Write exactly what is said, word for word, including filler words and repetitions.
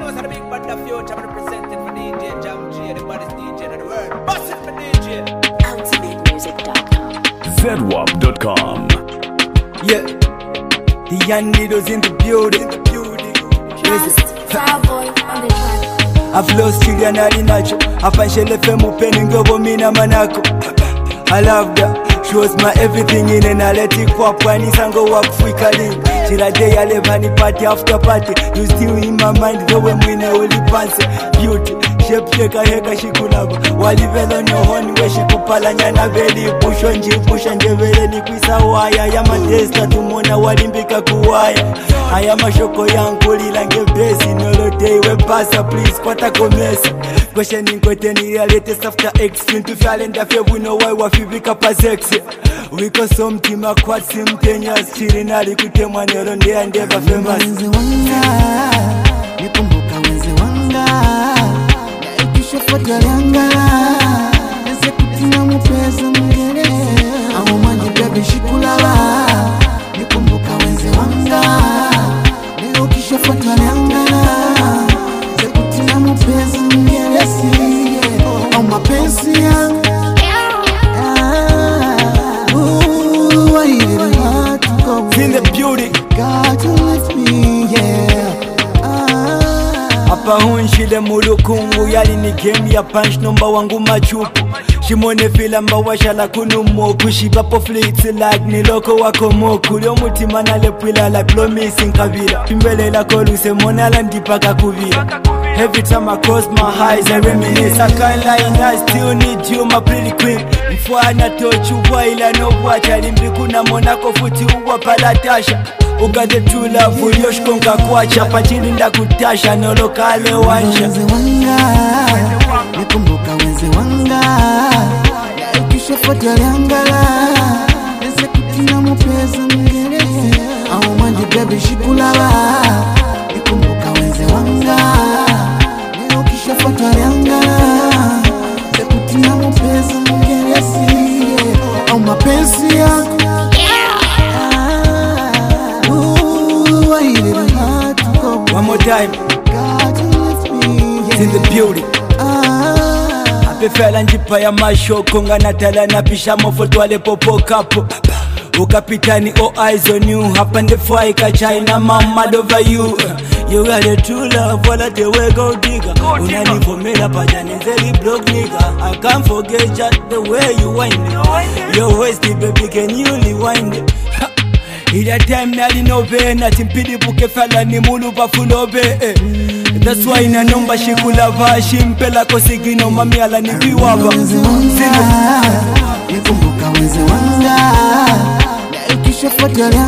know it's a big band of future. I'm representing for D J Jam G, the baddest D J in the world. Bust it for D J. ultimate music dot com. Z W A P dot com. Yeah, the young needles in the building. Just Starboy on the track. I've lost children ali nacho apanshele femu peni ngobo mina manako. I love that. She was my everything in and I let it go up when it's go walk free calling. She like day I live honey party after party. You still in my mind go when we know only pants. Beauty, shape shake heka she kulaba. While you on your horn where she kupala nyana belly. Push on G, push on Jevele ni kwisa waya. I am a testa tumona walimbika kuwaya. I am a shoko yankuli lange besi. No day we pass please kwata komesa. Questioning kweteni latest after extreme. To falenda fe we know why wafibika pa sexy. We got some team a quad simultaneous. Chilling ali kutemwa nero ndea ndeva famous. Wenze wanga, nikumbuka wenze wanga. Na ikisho foto liangala. Nese kutina mupeza mgere. Amu manji baby shikulala. Nikumbuka wenze wanga. Na ikisho foto liangala. Nese kutina mupeza mgere siye. Au mapensi yangu. In the beauty, God to lift me, yeah. Ah. Apa hunshile mulukungu yali ni game ya punch number wangu machupu. Shimone fila mba washala kunumoku. Shibapo flits like ni loko wako moku. Lyo mutima na lepwila like promising kabila. Pimbele la koluse monala ndipaka kuvila. Every time I cross my eyes I reminisce. I can't lie and I still need you my pretty queen. Before I not touch you while I know what I limbi kuna monako futi uwa palatasha. Uga the true love ulioshkonga kuacha. Pachili nda kutasha nolo kale wansha. Wenze wanga, nikumbuka wenze wanga. Na ikisho foto liangala. Nese kutina mupeza mgere. Amu manji baby shikulala. Nikumbuka wenze wanga. Na ikisho foto liangala. Nese kutina mupeza mgere siye. Au mapensi yako. One more time, God to lift me, yeah. in the beauty. Ah. Apefela njipa ya mashoko ngana tala na pisha mafoto wale popo kapo. Ukapitani all eyes on you. Hapa ndefua ika China mama over you. You are the true love wala the way go digger. Unanivomela pajani zeli block nigga. I can't forget just the way you wind it. Your waist baby can you rewind it. Ila time nali no be na timpidi buke fala ni mulu bafulobe eh. That's why ina nomba shikula vashi mpela kosigino mami ala ni biwaba. Wenze wanga, nikumbuka wenze wanga. Na ikisho foto